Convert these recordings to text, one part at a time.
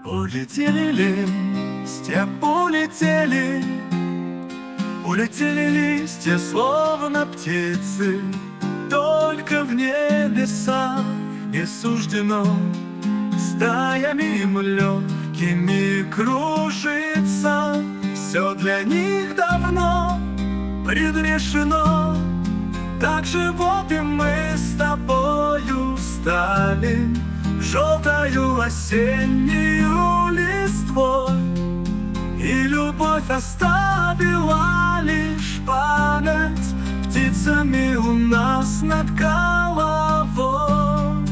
Улетели листья, улетели, улетели листья, словно птицы. Только в небесах не суждено стаями им легкими кружиться. Все для них давно предрешено. Так же вот и мы с тобою стали желтою осеннюю листвой, и любовь оставила лишь память птицами у нас над головой.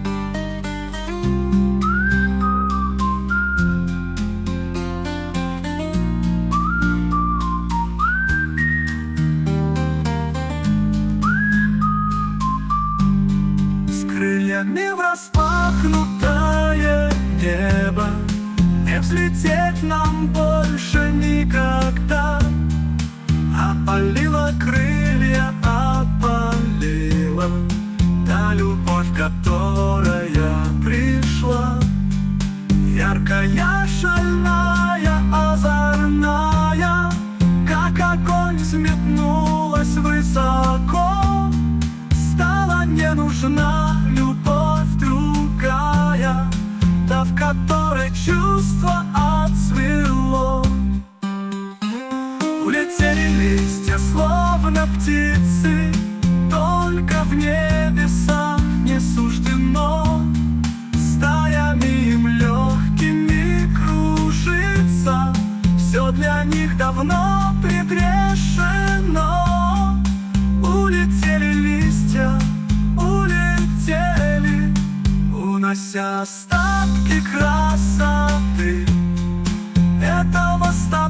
С крыльями в распахнутое небо не взлететь нам больше никогда. Опалила крылья, опалила та любовь, которая пришла. Яркая, шальная, озорная, как огонь взметнулась высоко. Стала не нужна любовь другая, та, в которой чувство отцвело. Улетели листья, словно птицы, только в небесах не суждено стаями им легкими кружиться. Все для них давно предрешено. Улетели листья, улетели, унося остатки красоты этого